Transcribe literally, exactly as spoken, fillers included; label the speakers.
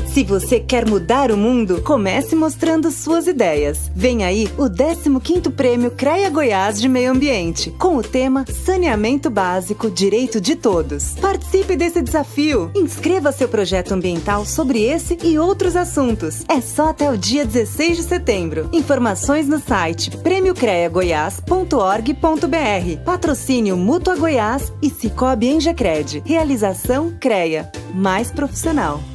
Speaker 1: Se você quer mudar o mundo, comece mostrando suas ideias. Vem aí o décimo quinto Prêmio CREA Goiás de Meio Ambiente, com o tema Saneamento Básico, Direito de Todos. Participe desse desafio. Inscreva seu projeto ambiental sobre esse e outros assuntos. É só até o dia dezesseis de setembro. Informações no site prêmio crea goiás ponto org ponto br. Patrocínio Mútua Goiás e Cicobi Engecred. Realização CREA. Mais profissional.